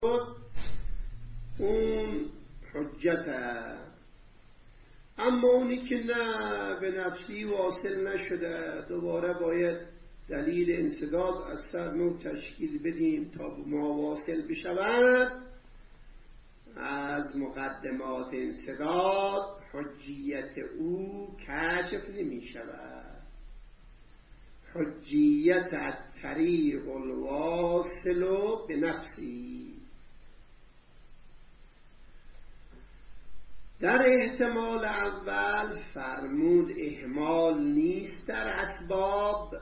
اون حجت هست. اما اونی که نه به نفسی واصل نشده دوباره باید دلیل انسداد از سر نو تشکیل بدیم تا ما واصل بشود. از مقدمات انسداد حجیت او کشف نمی شود. حجیت الطریق الواصل به نفسی. در احتمال اول فرمود اهمال نیست در اسباب،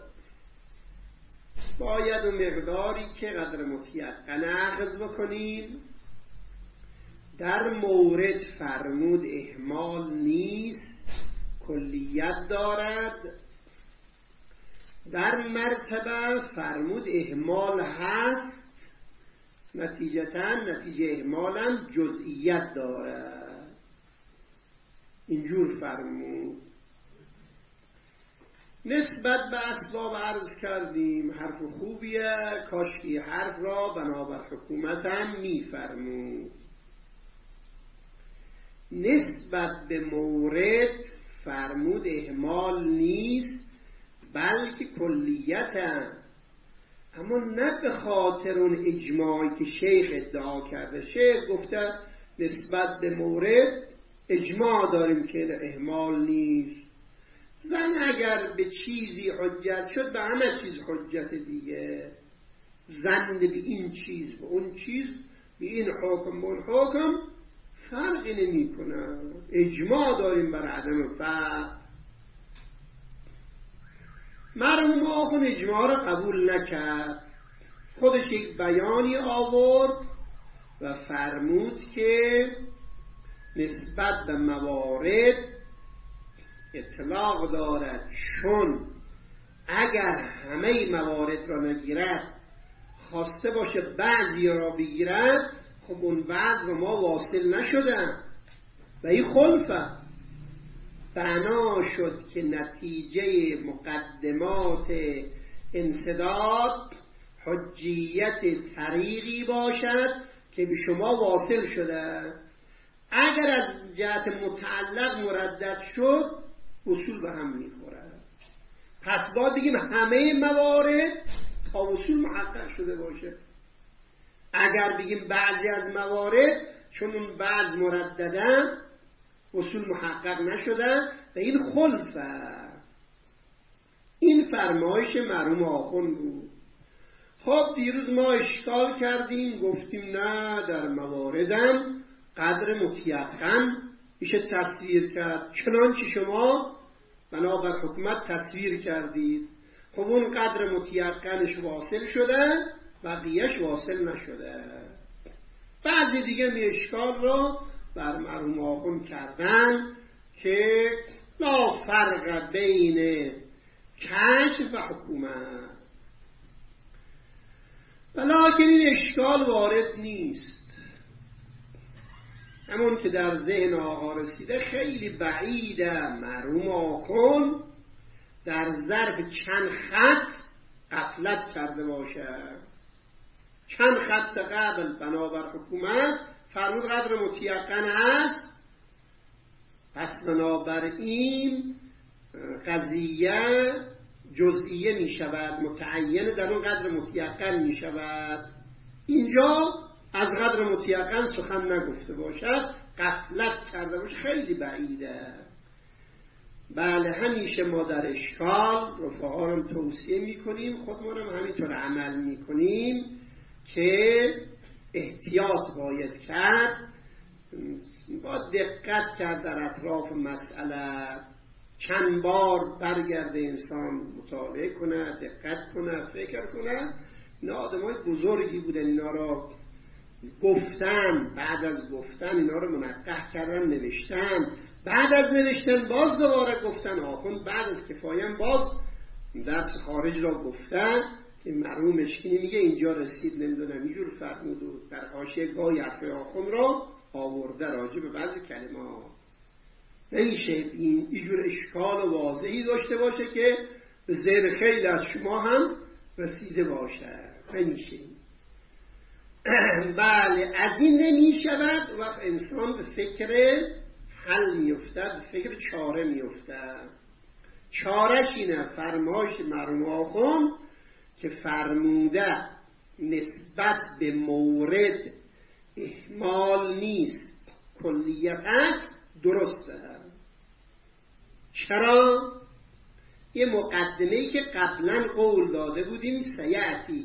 باید و مقداری که قدر متیقن اخذ بکنیم. در مورد فرمود اهمال نیست، کلیت دارد. در مرتبه فرمود اهمال هست، نتیجه اهمالم جزئیت دارد. اینجور فرمود. نسبت به اسباب عرض کردیم حرف خوبیه، کاشکی حرف را بنابر حکومتم میفرمود. نسبت به مورد فرمود اهمال نیست بلکه کلیتم، اما نه به خاطر اون اجماعی که شیخ ادعا کرده. شیخ گفته نسبت به مورد اجماع داریم که اهمال نیست. زن اگر به چیزی حجت شد به همه چیز حجت دیگه. زن به این چیز به اون چیز، به این حکم به اون حکم فرقی نمی کنه. اجماع داریم بر عدم فرق. مرحوم آخون اجماع را قبول نکرد، خودش یک بیانی آورد و فرمود که نسبت به موارد اطلاق دارد، چون اگر همه موارد را نگیرد خواسته باشه بعضی را بگیرد، خب اون بعض را ما واصل نشدن و این خلفه. بنا شد که نتیجه مقدمات انسداد حجیت طریقی باشد که به شما واصل شده. اگر از جهت متعلق مردد شد اصول به هم میخوره. پس باید بگیم همه موارد تا اصول محقق شده باشه. اگر بگیم بعضی از موارد چون اون بعض مرددن اصول محقق نشدن و این خلفه. این فرمایش مرحوم آخوند بود. خب دیروز ما اشکال کردیم، گفتیم نه در مواردم قدر متیقن میشه تصویر کرد، چنانچه شما بنابر حکمت تصویر کردید. خب اون قدر متیقنش واصل شده، بقیهش واصل نشده. بعضی دیگه می اشکال رو بر مرحوم آخوند کردن که لا فرق بین کشف و حکومت، ولیکن این اشکال وارد نیست. همون که در ذهن آقا رسیده خیلی بعیده مرحوم آخوند در ظرف چند خط غفلت کرده باشه. چند خط قبل بنابر حکومت فرمود قدر متیقن هست، پس بنابراین قضیه جزئیه می شود، متعین در اون قدر متیقن می شود. اینجا از قدر متیقن سخن نگفته باشد، غفلت کرده باشه، خیلی بعیده. بله همیشه ما در اشکال رفقا هم توصیه می کنیم، خودمون هم همینطور عمل می کنیم که احتیاط باید کرد، با دقت کرد در اطراف مسئله. چند بار برگرده انسان مطالعه کنه، دقت کنه، فکر کنه. اینا آدمای بزرگی بودن، اینا را گفتن، بعد از گفتن اینا رو منقح کردن، نوشتن، بعد از نوشتن باز دوباره گفتن. آخوند بعد از کفایم باز درس خارج را گفتن که مرحوم مشکینی میگه اینجا رسید نمیدونم اینجور فرمود و در حاشیه گاهی حرف آخوند را آورده راجع به بعضی کلمات. نمیشه اینجور اشکال واضحی داشته باشه که به ذهن خیلی از شما هم رسیده باشه. نمیشه. بله از این نمی شود و انسان به فکر حل می افتد، به فکر چاره می افتد. چارش اینه فرمایش مرحوم آخوند که فرموده نسبت به مورد اهمال نیست، کلیت است، درسته. چرا؟ یه مقدمه‌ای که قبلا قول داده بودیم سیعتی.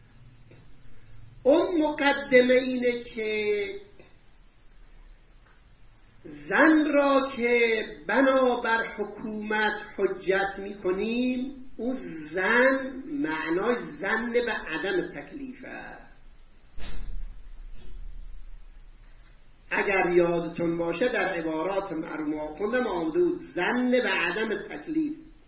اون مقدمه اینه که زن را که بنابر حکومت حجت میکنیم، اون زن معنای زن به عدم تکلیفه. اگر یادتون باشه در عبارات مرحوم آخوندم آمده بود زن به عدم تکلیف.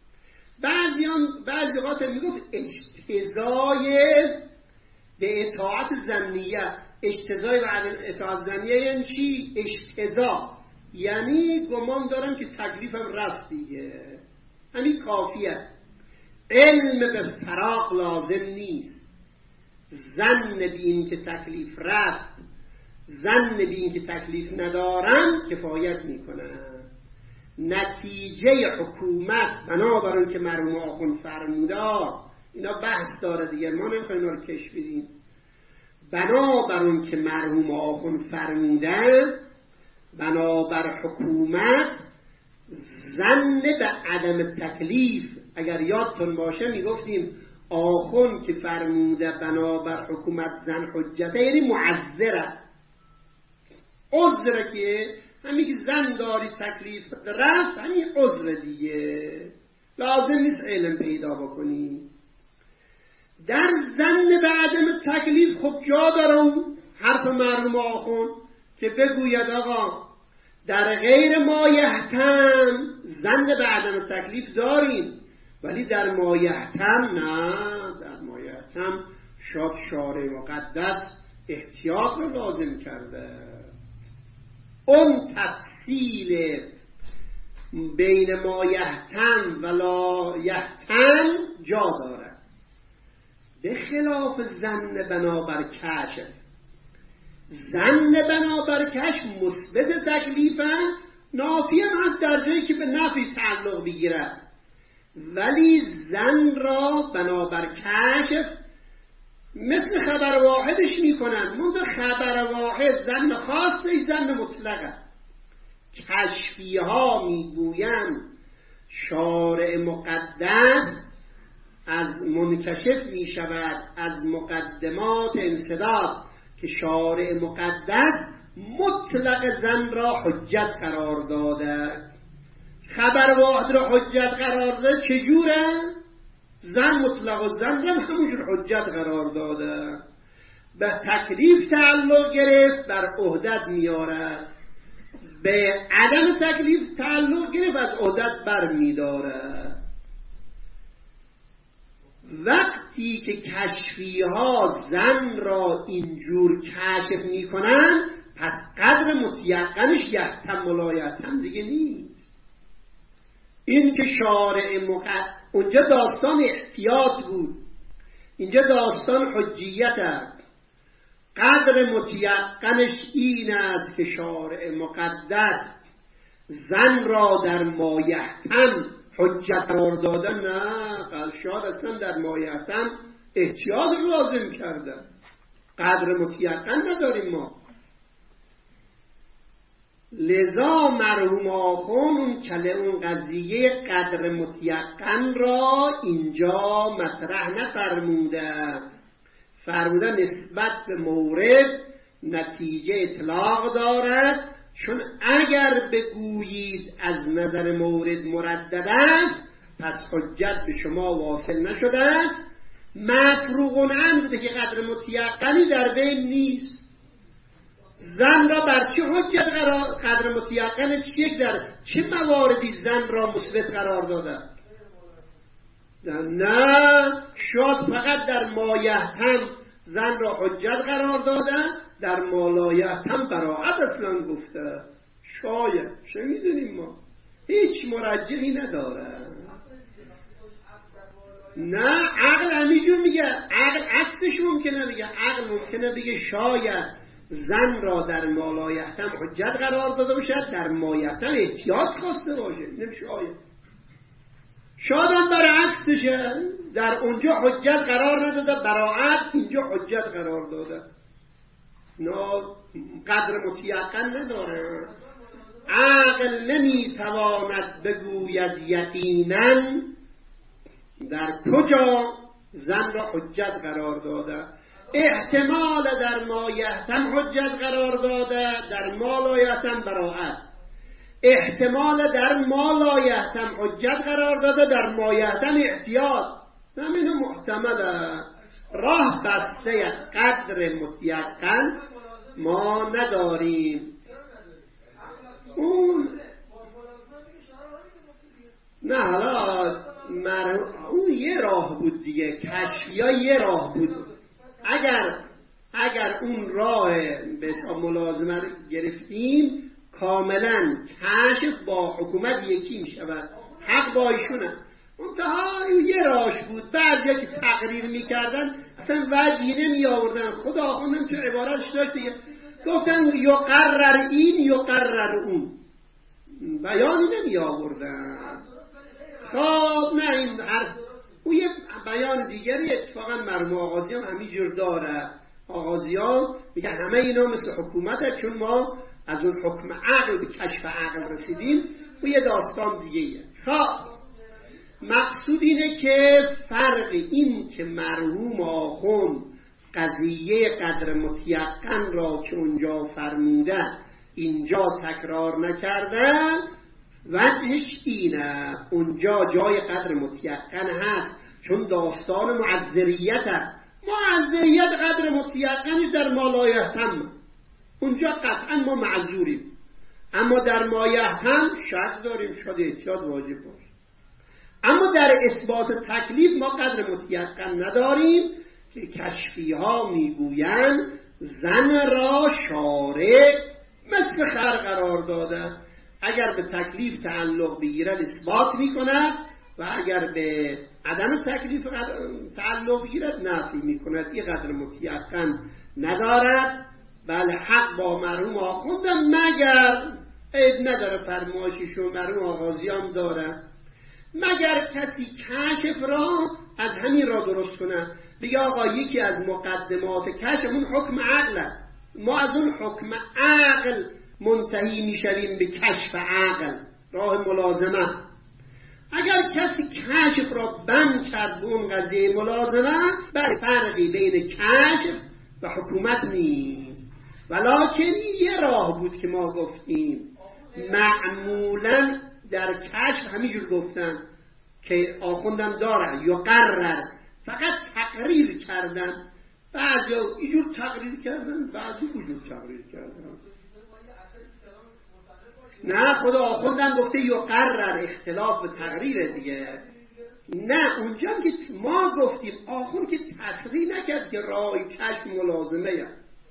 بعضی وقت میگفت اجتزای به اطاعت زنیه. اجتزای به عدم اطاعت زنیه یعنی چی؟ اجتزا یعنی گمان دارم که تکلیفم رفت دیگه، همین کافیه. علم به فراق لازم نیست. زن به این که تکلیف رفت، زن به این که تکلیف ندارن کفایت میکنن. نتیجه حکومت بنابراین که مرحوم آخوند فرموده، اینا بحث داره دیگه، ما نمیخوایم اینا رو کش بدیم. بنابراین که مرحوم آخوند فرموده، بنابر حکومت زن به عدم تکلیف. اگر یادتون باشه میگفتیم آخوند که فرموده بنابر حکومت زن حجته، یعنی معذره. عذره که همین که زن داری تکلیف رفت، همین عذر دیگه، لازم نیست علم پیدا بکنی. در زن به عدم تکلیف خب جا دارم حرف مرحوم آخوند که بگوید آقا در غیر مایحتم زن به عدم تکلیف داریم، ولی در مایحتم نه. در مایحتم شاید شارع مقدس احتیاط رو لازم کرده. اون تفصیل بین مایحتم و لایحتم جا داره. به خلاف زن بنابر کشف. زن بنابر کشف مثبت تکلیفه، نافی هم هست در جایی که به نفی تعلق بگیرد، ولی زن را بنابر کشف مثل خبر واحدش میکنن. منتها خبر واحد زن خاصه، زن مطلقه. کشفی ها میگوین شارع مقدس از منکشف میشود از مقدمات انسداد که شارع مقدس مطلق زن را حجت قرار داده. خبر واحد را حجت قرار داده چجوره؟ زن مطلق و زن را همونجور حجت قرار داده. به تکلیف تعلق گرفت بر عهدت میاره، به عدم تکلیف تعلق گرفت از عهدت بر میداره. وقتی که کشفی ها زن را اینجور کشف میکنن، پس قدر متیقنش یحتم ولایتم دیگه نیست. این که شارع اونجا داستان احتیاط بود، اینجا داستان حجیت است. قدر متیقنش این است که شارع مقدس زن را در مایحتم حجت قرار دادن. نه، قلشاد اصلا در مایحتم احتیاط لازم کردن. قدر متیقن نداریم ما. لذا مرحوم آخوند اون قضیه قدر متیقن را اینجا مطرح نفرموده. فرموده نسبت به مورد نتیجه اطلاق دارد، چون اگر بگویید از نظر مورد مردد است، پس حجت به شما واصل نشده است. مفروغ عنه که قدر متیقنی در بین نیست. زن را بر چه حجت قدر متیقن چیه؟ در چه مواردی زن را مثبت قرار داده؟ نه، شاید فقط در مایحتم زن را حجت قرار داده، در مالایحتم براعت اصلا گفته. شاید چه میدونیم ما، هیچ مرجحی نداره. نه عقل همینجور میگه، عقل عکسش ممکنه بگه. عقل ممکنه بگه شاید زن را در مالایحتم حجت قرار داده باشد، در مایحتم احتیاط خواسته باشه. اینم شاید هم برعکسشه، در اونجا حجت قرار نداده، براعت اینجا حجت قرار داده. نه قدر متیقن نداره. عقل نمیتواند بگوید یقیناً در کجا زن را حجت قرار داده. احتمال در مایحتم حجت قرار داده، در مالایحتم براعت. احتمال در مالایحتم حجت قرار داده، در مایحتم احتیاط. همینو محتمله. راه بسته قدر متیقن ما نداریم. اون نه حالا اون یه راه بود دیگه، کشفیا یه راه بود. اگر اون راه به حساب ملازمه رو گرفتیم، کاملا کشف با حکومت یکی می شود، حق با ایشونه. منتها یه راهش بود. بعضی که تقریر میکردن اصلا وجهی نمی آوردن. خدا خوندم تو عبارتش داشت دیگه، گفتن یقرر این یقرر اون، بیانی نمی آوردن. خب نه این حرف او یه بیان دیگری. اتفاقا مرحوم آغازیان همینجور داره. آغازیان میگه همه اینا مثل حکومته، چون ما از اون حکم عقل به کشف عقل رسیدیم. او یه داستان دیگه. خب مقصود اینه که فرق این که مرحوم آخوند قضیه قدر متیقن را که اونجا فرمودن اینجا تکرار نکردن، وجهش اینه اونجا جای قدر متیقن هست، چون داستان معذریت هست. معذریت قدر متیقنی در مالایحتم، اونجا قطعا ما معذوریم. اما در مایحتم شک داریم، شاید احتیاط واجب باشه. اما در اثبات تکلیف ما قدر متیقن نداریم که کشفی ها میگویند زن را شارع مثل خر قرار داده. اگر به تکلیف تعلق بگیرد اثبات میکند و اگر به عدم تکلیف تعلق بگیرد نفی میکند. این قدر متیقن ندارد. بله حق با مرحوم آخوندم، مگر عیب نداره فرمایششو مرحوم آغازیان داره، مگر کسی کشف را از همین را درست کنه، بگه آقا یکی از مقدمات کشفمون حکم عقله، ما از اون حکم عقل منتهی میشویم به کشف عقل، راه ملازمه. اگر کسی کشف را بند کرد به اون قضیه ملازمه، بر فرقی بین کشف و حکومت نیست. ولکن یه راه بود که ما گفتیم معمولا در کشف همینجور گفتن که آخوندم داره یقرر، فقط تقریر کردن. بعضی اینجور تقریر کردن، بعضی اینجور تقریر کردن. نه خدا آخوندم گفته یقرر، اختلاف به تقریر دیگه. نه اونجا که ما گفتیم آخوند که تصریح نکرد که رای کشف ملازمه.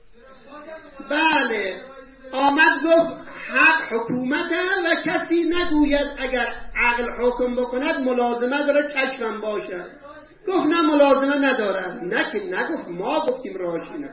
بله آمد گفت حق حکومته و کسی نگوید اگر عقل حکم بکند ملازمه داره کشفم باشد. گفت نه ملازمه نداره. نه که نگفت، ما گفتیم راشینه.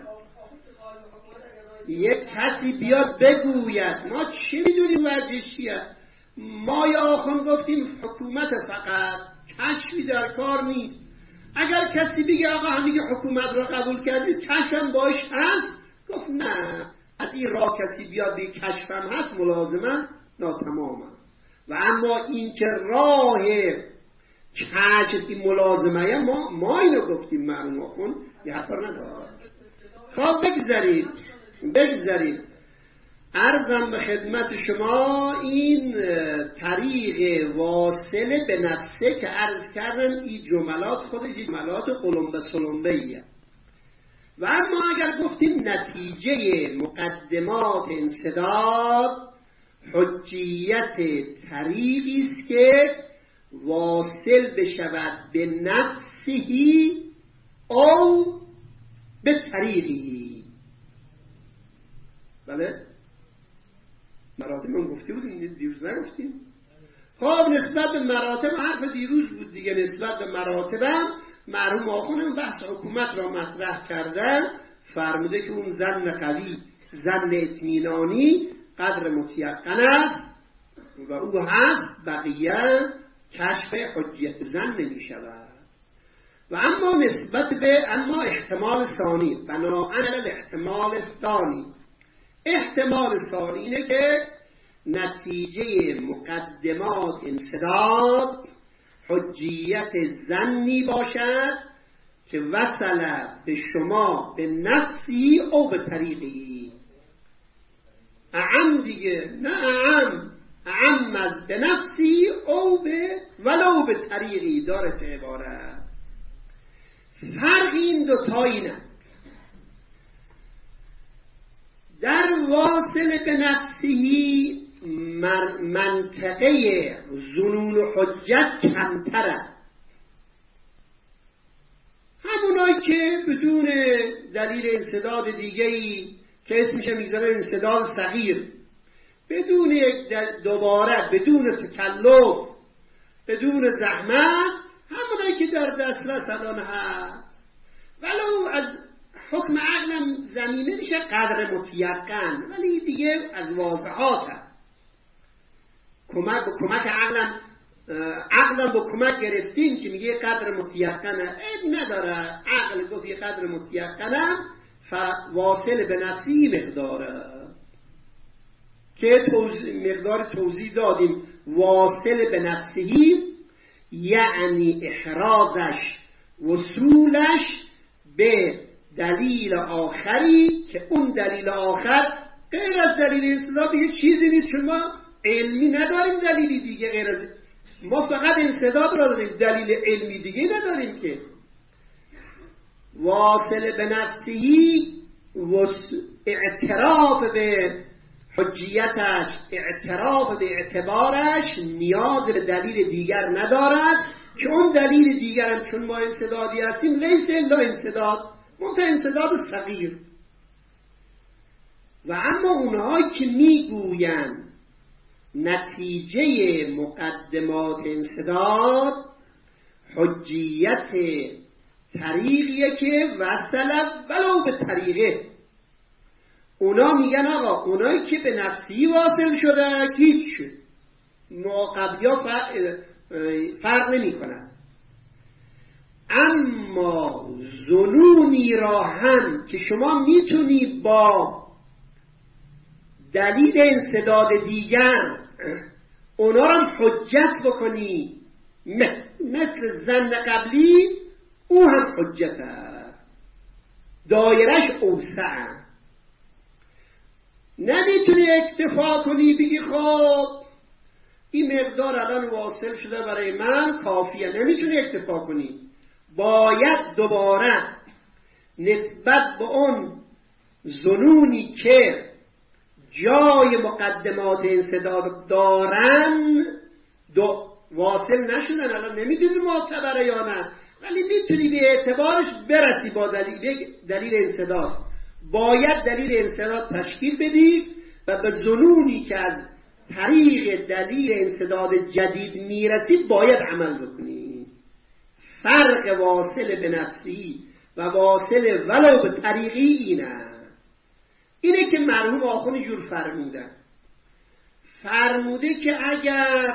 یک کسی بیاد بگوید، ما چی میدونیم ورجش چیه؟ ما یا آخوند گفتیم حکومت فقط، کشفی در کار نیست. اگر کسی بگه آقا همین حکومت را قبول کردید کشفم باش هست، گفت نه از این راه کسی بیاد به کشفم هست ملازمه ناتمامه. و اما این که راه کشف این ملازمه ما اینو گفتیم مرحوم آخوند یه حرف نداره. خب بگذارید عرضم به خدمت شما این طریق واصل به نفسه که عرض کردن این جملات خودش جملات قلمبه سلمبه ایه. و اما اگر گفتیم نتیجه مقدمات انسداد حجیت طریقی است که واصل بشود به نفسهی او به طریقی. بله مراتب من گفته بودیم دیروز نگفتیم. خب نسبت به مراتب حرف دیروز بود دیگه، نسبت به مراتبم مرحوم آخوند بحث حکومت را مطرح کردن، فرموده که اون ظن قوی، ظن اطمینانی قدر متیقن است و او هست، بقیه کشف حجیت ظن نمی شود. و اما نسبت به احتمال ثانی، بناءً علی الاحتمال الثانی، احتمال ثانی اینه که نتیجه مقدمات انسداد حجیت ظنی باشد که وصل به شما به نفسی او به طریقی. اعم دیگه، نه اعم از به نفسی او به ولو به طریقی داره که عبارت. فرق این دوتایی نه. در واصل به نفسی منطقه ظنون و حجت کمتره. همونایی که بدون دلیل انسداد دیگه‌ای که اسمش میذاره انسداد صغیر، بدون دوباره بدون تکلف، بدون زحمت، همونایی که در دسترس الان هست، ولو از حکم عقلم زمینه میشه قدر متیقن، ولی دیگه از واضحات هست. کمک عقلم با کمک گرفتیم که میگه قدر متیقنه، نداره. عقل گفت یه قدر متیقنه، واصل به نفسی مقداره که مقدار توضیح دادیم. واصل به نفسی یعنی احرازش، وصولش به دلیل آخری که اون دلیل آخر غیر از دلیل انسداد یه چیزی نیست، چون ما علمی نداریم دلیلی دیگه غیر از ما فقط انسداد را داریم، دلیل علمی دیگه نداریم. که واصل به نفسی اعتراف به حجیتش، اعتراف به اعتبارش نیاز به دلیل دیگر ندارد که اون دلیل دیگرم چون ما انسدادی هستیم لیس الا انسداد، منتها انسداد صغیر. و اما اونهایی که میگویند نتیجه مقدمات انسداد حجیت طریقیه که وصل ولو به طریقه، اونا میگن آقا اونایی که به نفسی واصل شده هیچ قبلیا فرق نمی کنن، اما ظنونی را هم که شما میتونی با دلیل انسداد دیگر اونا را حجت بکنی، مثل ظن قبلی، او هم حجته، دایرش اوسع. نمیتونی اکتفا کنی بگی خب این مقدار الان واصل شده برای من کافیه، نمیتونی اکتفا کنی، باید دوباره نسبت به اون ظنونی که جای مقدمات انسداد دارن واصل نشدن، الان نمیدونی معتبره یا نه، ولی میتونی به اعتبارش برسی با دلیل انسداد. باید دلیل انسداد تشکیل بدی و به ظنونی که از طریق دلیل انسداد جدید میرسید باید عمل بکنی. فرق واصل به نفسی و واصل ولو به طریقی اینه که مرحوم آخوند جور فرموده که اگر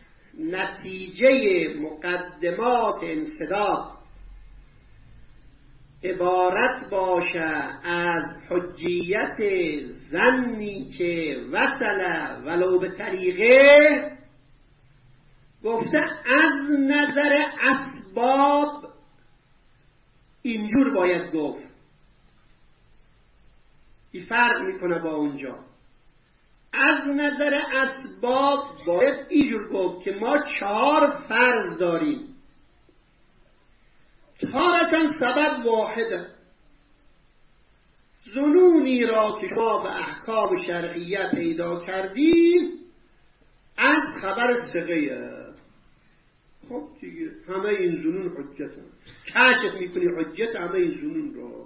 نتیجه مقدمات انسداد عبارت باشه از حجیت ظنی که وصل ولو به طریقه، گفته از نظر اسباب اینجور باید گفت. این فرق میکنه با اونجا. از نظر اسباب باید اینجور گفت که ما 4 فرض داریم، تارة سبب واحده. ظنونی را که شما به احکام شرعیه پیدا کردیم از خبر ثقه. خب دیگه همه این ظنون حجت هم. کشف میکنی حجت همه این ظنون را،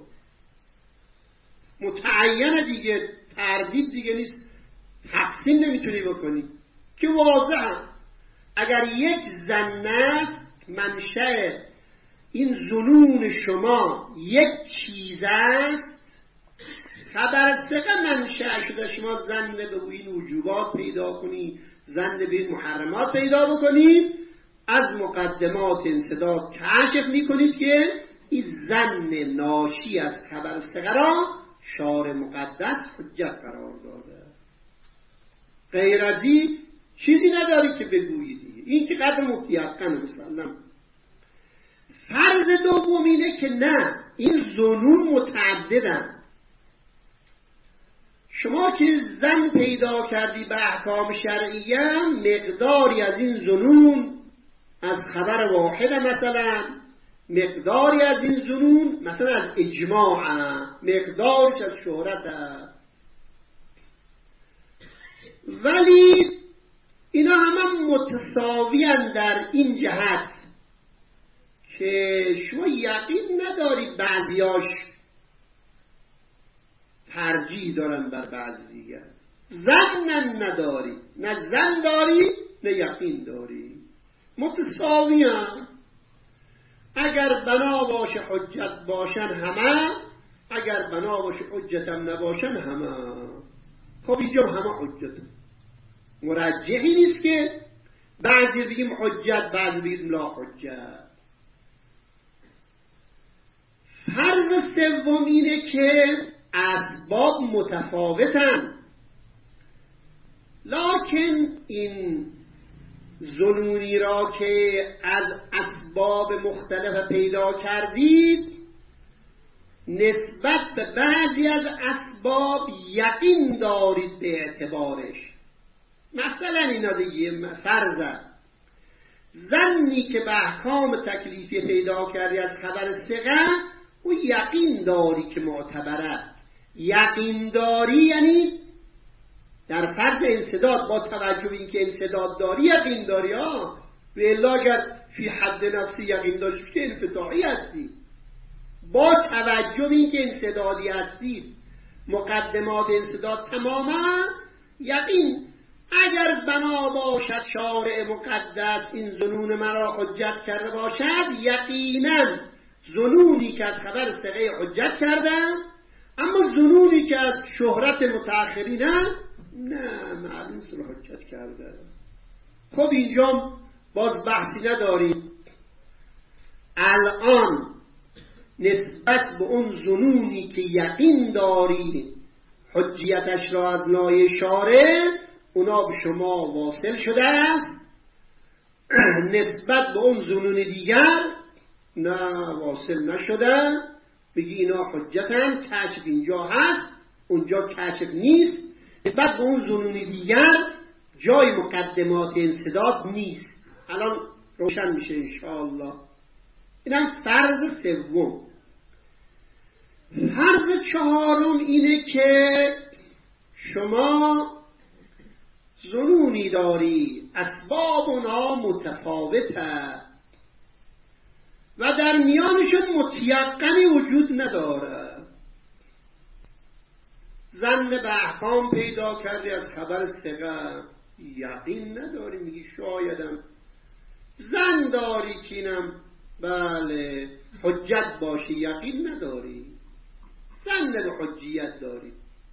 متعینه دیگه، تردید دیگه نیست، تقسیم نمیتونی بکنی که واضحه. اگر یک ظن است منشأ این ظنون شما یک چیز است، خبر ثقه منشأ شده شما ظن به این وجوبات پیدا کنید، ظن به این محرمات پیدا بکنید، از مقدمات انسداد کشف میکنید که این ظن ناشی از خبر ثقه را شارع مقدس حجت قرار داده. غیر از این چیزی نداری که بگویید. این که قدر متیقنه مسلم. فرض دوم اینه که نه، این ظنون متعددن. شما که ظن پیدا کردی به احکام شرعیه، مقداری از این ظنون از خبر واحده، مثلا مقداری از این ظنون مثلا از اجماع، مقدارش از شهرت. ولی اینا همه متساویان در این جهت که شما یقین ندارید بعضیاش ترجیح دارن بر بعضی دیگر. ظن نداری، نه ظن داری نه یقین داری، متساویان. اگر بنا باشه حجت باشن همه، اگر بنا باشه حجت هم نباشن همه. خب اینجا همه حجت، مرجحی نیست که بعضی بگیم حجت بعضی بگیم لا حجت. فرض سوم اینه که اسباب متفاوتن، لکن این ظنونی را که از اسباب مختلف پیدا کردید نسبت به بعضی از اسباب یقین دارید به اعتبارش. مثلا اینا دیگه فرضاً ظنی که به احکام تکلیفی پیدا کردی از خبر ثقه و یقین داری که معتبره. یقین داری یعنی در فرض انسداد با توجه به اینکه انسداد داری یقین داری. و الا اگر فی حد نفسی یقین داری که انفتاحی هستی. با توجه به اینکه انسدادی هستی، مقدمات انسداد تماما یقین. اگر بنا باشد شارع مقدس این ظنون مرا حجت کرده باشد، یقینا ظنونی که از خبر ثقه حجت کردن، اما ظنونی که از شهرت متأخرین نه معلوم است حجت کرده. خب اینجا باز بحثی نداریم. الان نسبت به اون ظنونی که یقین داری حجیتش را از لایه شارع، اونا به شما واصل شده است. نسبت به اون ظنون دیگر نه واصل نشده. بگی اینا حجتن، کشف اینجا هست اونجا کشف نیست. نسبت به اون ظنون دیگر جای مقدمات انسداد نیست. الان روشن میشه انشاءالله. اینم فرض سوم. فرض چهارم اینه که شما ظنونی داری اسباب اونا متفاوته و در میانشون متیقنی وجود نداره. ظن به احکام پیدا کردی از خبر ثقه، یقین نداری، میگی شایدم. ظن داری که اینم بله حجت باشه، یقین نداری. ظن به حجیت داری.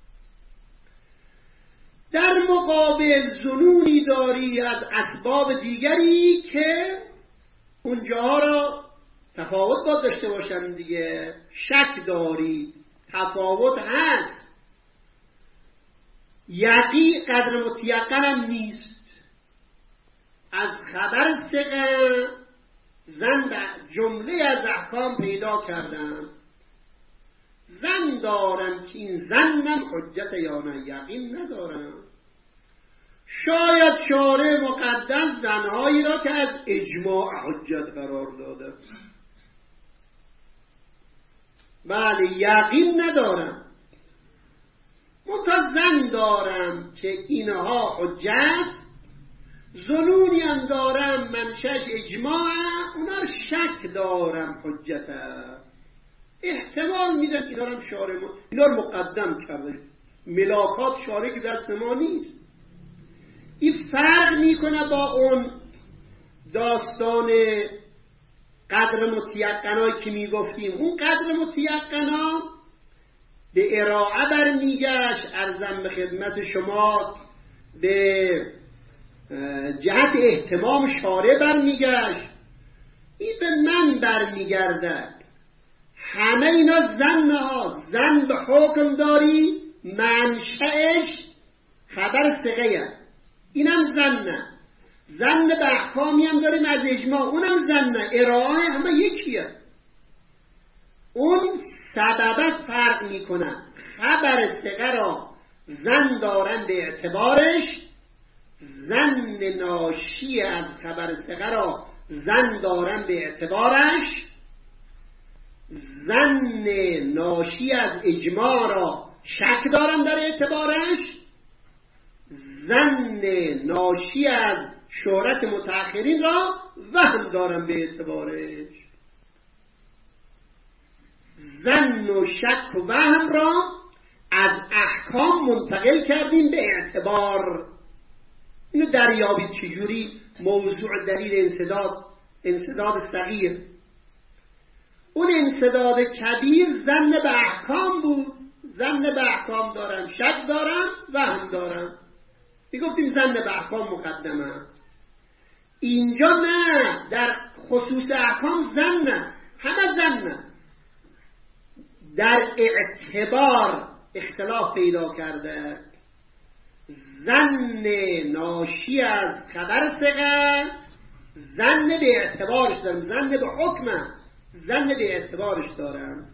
در مقابل ظنونی داری از اسباب دیگری که اونجاها را تفاوت باید داشته باشن دیگه. شک داری، تفاوت هست، یقین قدر متیقنم نیست. از خبر ثقه ظن جمله از احکام پیدا کردن، ظن دارم که این ظنم حجت یا نه، یقین ندارم. شاید شارع مقدس ظنهایی را که از اجماع حجت قرار داده، بله یقین ندارم، ظن دارم که اینها حجت. ظنونی هم دارم منشأش اجماع، اونا رو شک دارم حجته. احتمال میدم اینا رو شارع اینا رو مقدم کرده. ملاکات شارع که دست ما نیست. این فرق میکنه با اون داستان قدر متیقنایی که میگفتیم، اون قدر متیقنا به ارائه برمیگشت، عرضم به خدمت شما به جهت اهتمام شارع برمیگشت، این به من برمیگردد. همه اینا زن به حکم داری، منشأش خبر ثقه، اینم زن به احکامی هم داریم از اجماع، اونم زن، ارائه همه یکیه. اون سببت فرق میکنن. خبر ثقه را زن دارن به اعتبارش، زن ناشی از خبر ثقه را زن دارن به اعتبارش، زن ناشی از اجماع را شک دارن در اعتبارش، زن ناشی از شهرت متأخرین را وهم دارن به اعتبارش. زن و شک و وهم را از احکام منتقل کردیم به اعتبار. اینو دریابید چجوری موضوع دلیل انسداد صغیر. اون انسداد کبیر زن به احکام بود، زن به احکام دارن، شک دارن، وهم دارن، میگفتیم زن به احکام مقدمه. اینجا نه، در خصوص احکام زن نه، همه زن نه، در اعتبار اختلاف پیدا کرده. زن ناشی از خبر ثقه زن به اعتبارش دارم، زن به حکمه، زن به اعتبارش دارم.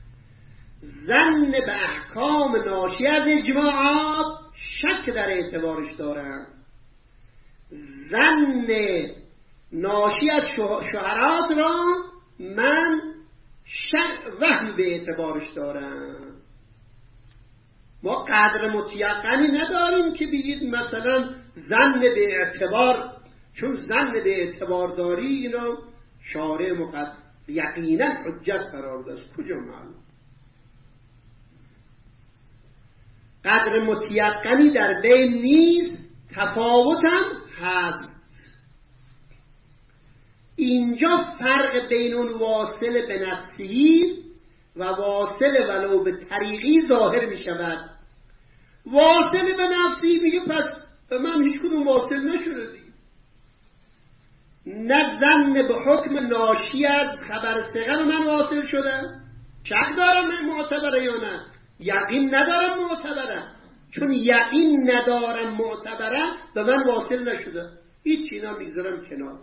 زن به احکام ناشی از اجماعات شک در اعتبارش دارم. زن ناشی از شهرات را من وهم به اعتبارش دارم. ما قدر متیقنی نداریم که بگید مثلا زن به اعتبار، چون زن به اعتبار داری اینو شارع یقینا حجت قرار داشت. کجا معلوم؟ قدر متیقنی در بین نیست، تفاوتم هست. اینجا فرق بین اون واصل به نفسی و واصل ولو به طریقی ظاهر می شود. واصل به نفسی میگه پس به من هیچ کدوم واصل نشده دیگه. نه زن به حکم ناشی از خبر ثقه به من واصل شده، شک دارم معتبره یا نه، یقین ندارم معتبره. چون یقین ندارم معتبره به من واصل نشده، هیچ اینا میگذارم کنار.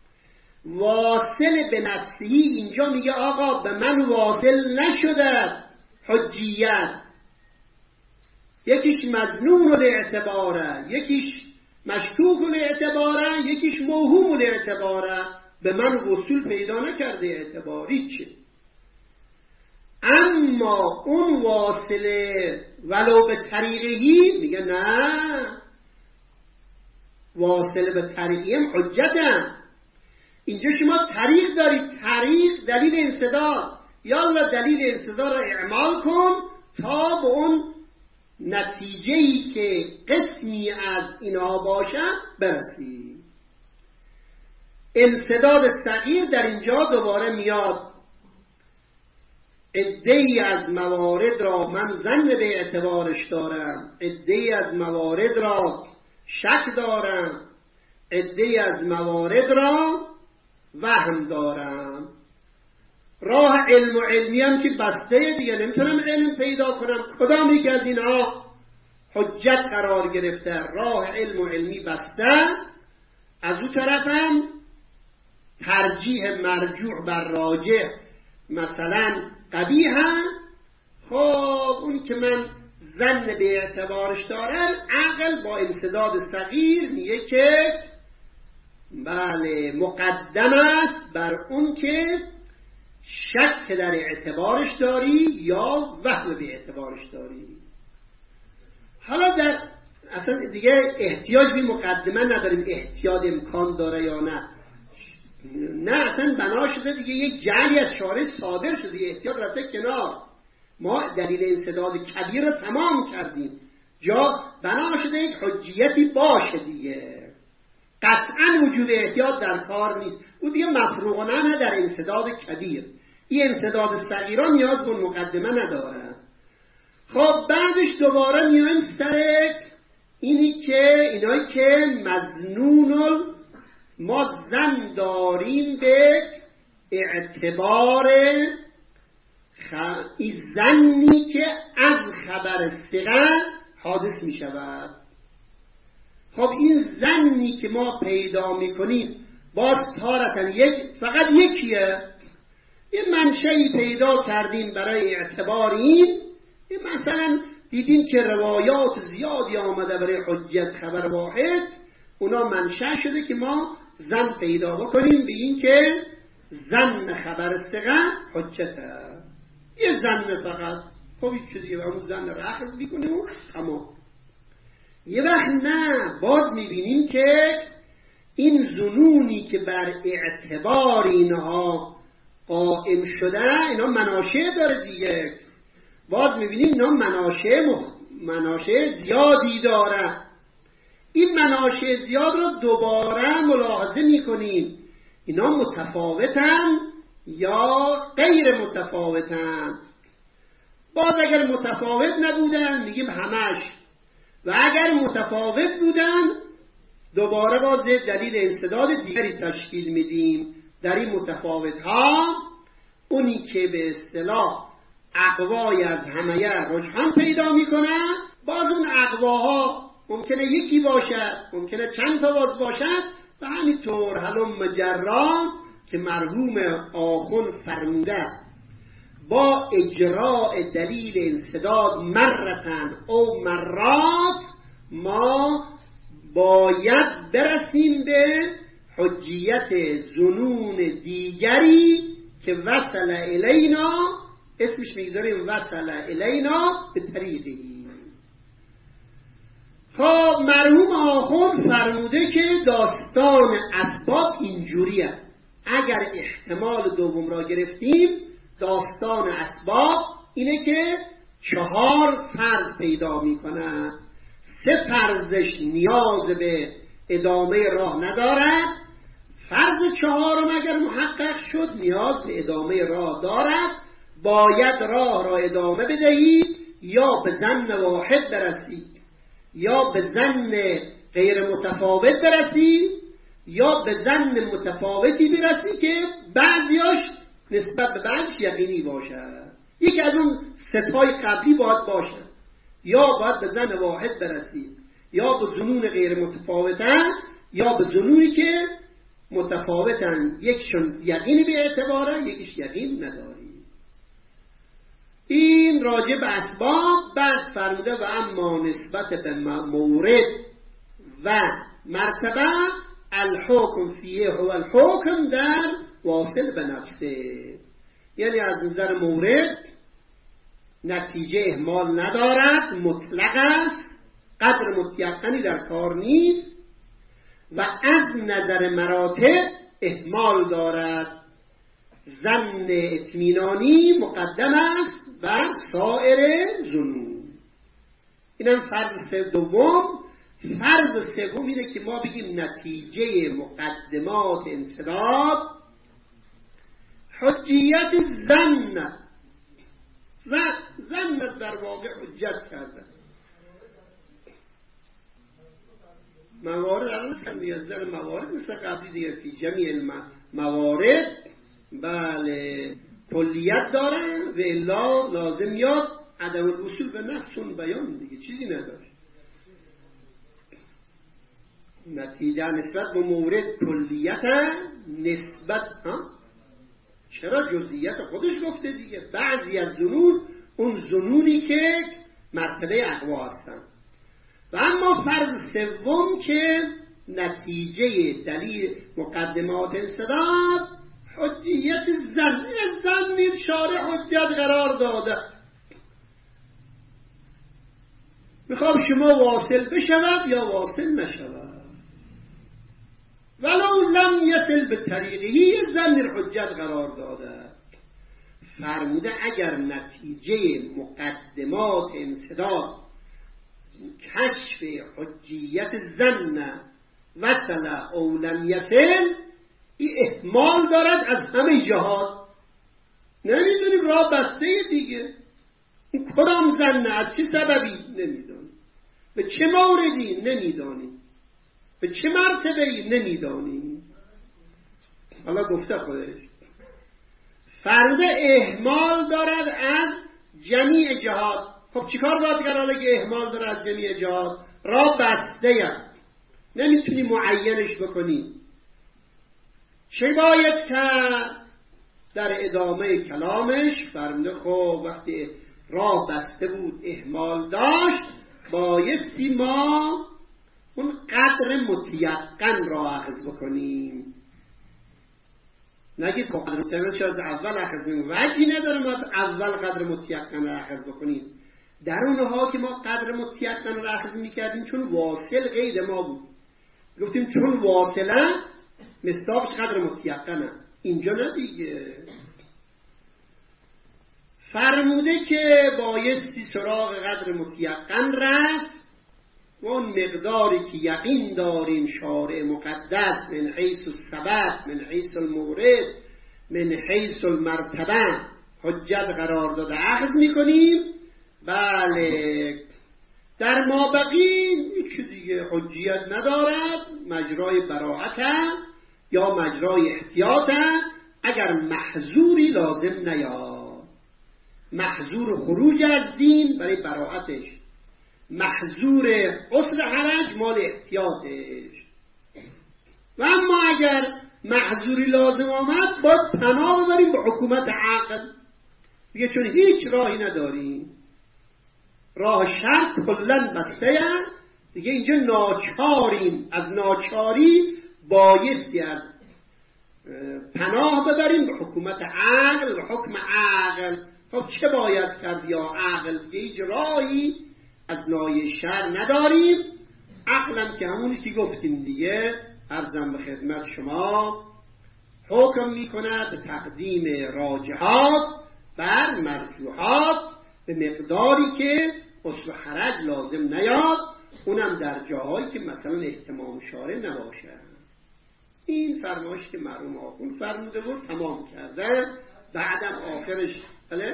واصل به نفسی اینجا میگه آقا به من واصل نشده حجیت، یکیش مظنون الاعتباره، یکیش مشکوک الاعتباره، یکیش موهوم الاعتباره، به من وصول پیدا نکرده اعتباری چه. اما اون واصله ولو به طریقی میگه نه، واصله به طریقی هم حجتم. اینجا شما طریق دارید، طریق دلیل انسداد، یالا دلیل انسداد را اعمال کن تا به اون نتیجه‌ای که قسمی از اینها باشه برسی. انسداد صغیر در اینجا دوباره میاد، عده‌ای از موارد را من زن به اعتبارش دارم، عده‌ای از موارد را شک دارم، عده‌ای از موارد را وهم دارم. راه علم و علمی هم که بسته دیگه، نمیتونم علم پیدا کنم کدام یکی از اینها حجت قرار گرفته. راه علم و علمی بسته، از اون طرفم ترجیح مرجوع بر راجح مثلا قبیح هم. خب اون که من زن به اعتبارش دارم، عقل با انسداد صغیر میگه که بله مقدم است بر اون که شک در اعتبارش داری یا وهم به اعتبارش داری. حالا در اصلا دیگه احتیاج به مقدمه نداریم، احتیاج امکان داره یا نه، نه اصلا بنا شده دیگه، یک جعلی از شارع صادر شده، احتیاج رفته کنار. ما دلیل انسداد کبیر رو تمام کردیم، جا بنا شده یک حجیتی باشه دیگه. قطعا وجوب احتیاط در کار نیست. او دیگه مفروغانه در انسداد کبیر. این انسداد صغیران نیاز به مقدمه نداره. خب بعدش دوباره میایم سر اینایی که مظنون ما زن داریم به اعتبار این زنی که از خبر ثقه حادث می شود. خب این زنی که ما پیدا می کنیم باز تارتن فقط یکیه. یه منشأی پیدا کردیم برای اعتبار این مثلا دیدیم که روایات زیادی آمده برای حجت خبر واحد، اونا منشأ شده که ما زن پیدا بکنیم به این که زن خبر ثقه حجته. یه زن فقط. خب این چه دیگه همون زن رخص میکنه و تمام. یه وقت نه، باز میبینیم که این ظنونی که بر اعتبار اینها قائم شده اینا مناشأ داره دیگه. باز میبینیم اینا مناشأ زیادی داره. این مناشأ زیاد رو دوباره ملاحظه میکنیم اینا متفاوتن یا غیر متفاوتن. باز اگر متفاوت نبودن میگیم همش، و اگر متفاوت بودن دوباره باز دلیل انسداد دیگری تشکیل میدیم در این متفاوت ها. اونی که به اصطلاح اقوای از همه رجحان پیدا میکنه، باز اون اقواها ممکنه یکی باشد، ممکنه چند تا باز باشد، و همینطور هلم مجرا که مرحوم آخون فرموده با اجراء دلیل انسداد مرتن او مرات ما باید برسیم به حجیت ظنون دیگری که وصل الینا، اسمش میگذاریم وصل الینا به طریقی. خب مرحوم آخون فرموده که داستان اسباب اینجوریه. اگر احتمال دوم را گرفتیم، داستان اسباب اینه که 4 فرض پیدا میکنه. 3 فرضش نیاز به ادامه راه ندارد. فرض 4 اگر محقق شد نیاز به ادامه راه دارد. باید راه را ادامه بدهید یا به ظن واحد برسید، یا به ظن غیر متفاوت برسید، یا به ظن متفاوتی برسید که بعضیاش نسبت به بعضش یقینی باشد. یکی از اون 3 تای قبلی باید باشد. یا باید به ظن واحد برسید، یا به ظنون غیر متفاوتن، یا به ظنونی که متفاوتن. یکشون یقینی به اعتباره، یکیش یقین نداری. این راجع به اسباب. بعد فرموده و اما نسبت به مورد و مرتبه الحکم فیه هو الحکم در واصل به نفسه. یعنی از نظر مورد نتیجه احمال ندارد، مطلق است، قدر متیقنی در کار نیست، و از نظر مراتب احمال دارد. ظن اطمینانی مقدم است بر سایر ظنون. اینم فرض دوم. فرض سوم اینه که ما بگیم نتیجه مقدمات انسداد حجیت زن در واقع حجت کرده. موارد الان هم بیازدر موارد مثل قبلی دیگه فی جمیع موارد بله کلیت داره و الا لازم یاد عدم الوصول به نفسون بیان دیگه چیزی نداره. نتیجه نسبت به مورد کلیت نسبت چرا جزئیات خودش گفته دیگه. بعضی از ظنون اون ظنونی که مرتبه اقوا هستن. و اما فرض سوم که نتیجه دلیل مقدمات انسداد حجیت زن شارع حجت قرار داده. میخوام شما واصل بشود یا واصل نشود، ولو لم یصل به طریقی زن حجت قرار داده. فرموده اگر نتیجه مقدمات انسداد کشف حجیت زن وصل او لم یصل، این احتمال دارد از همه جهات. نمیدونیم، راه بسته دیگه. این کدام زنه، از چه سببی نمیدونیم، به چه موردی نمیدانیم، به چه مرتبه‌ای نمیدانیم. حالا گفته خودش فرد احمال دارد از جمیع جهات. خب چیکار باید کرد حالا که احمال داره از جمیع جهات؟ راه بسته، نمیتونی معینش بکنی. چه باید کرد؟ در ادامه کلامش فرموده خب وقتی راه بسته بود، احمال داشت، بایستی ما اون قدر متیقن را اخذ بکنیم. نگید خب قدر متیقن چه از اول اخذ بکنیم؟ وجهی نداره ما از اول قدر متیقن را اخذ بکنیم. در اونها که ما قدر متیقن را اخذ میکردیم چون واصل غیر ما بود، گفتیم چون واصله مصداقش قدر متیقنه. اینجا نه دیگه. فرموده که بایستی سراغ قدر متیقن رفت و اون مقداری که یقین داریم شارع مقدس من حیث السبب، من حیث المورد، من حیث المرتبه حجت قرار داده اخذ میکنیم. بله در ما بقی هیچ دیگه حجیت ندارد، مجرای براعت یا مجرای احتیاط اگر محظوری لازم نیاد. محظور خروج از دین برای براعتش، محظور اصل حرج مال احتیاطش. و اما اگر محظوری لازم آمد باید پناه ببریم به حکومت عقل دیگه، چون هیچ راهی نداریم، راه شر کلن بسته دیگه. اینجا ناچاریم، از ناچاری بایستی از پناه ببریم به حکومت عقل، به حکم عقل. خب چه باید کرد یا عقل؟ هیچ راهی از نای شر نداریم. عقلم که همونی که گفتیم دیگه، عرضم به خدمت شما، حکم میکنه به تقدیم راجحات بر مرجوحات به مقداری که اصل حرج لازم نیاد، اونم در جاهایی که مثلا اهتمام شارع نباشه. این فرمایش که مرحوم آخوند فرموده بود تمام کرده. بعدم آخرش بله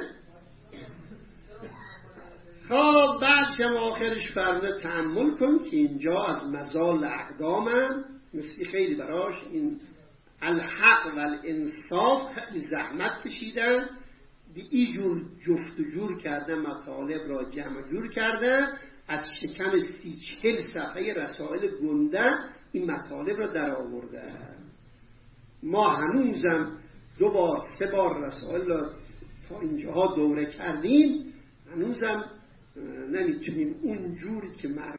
خب بعد شما آخرش فرموده تأمل کن که اینجا از مزال اقدامم مثل خیلی براش این الحق و الانصاف خیلی زحمت کشیدن، به این جور جفت و جور کرده، مطالب را جمع جور کرده، از شکم 30-40 صفحه رسائل گنده این مطالب را در آورده. ما هنوزم 2 بار 3 بار رسائل را تا اینجاها دوره کردیم، هنوزم نمیتونیم اون جوری که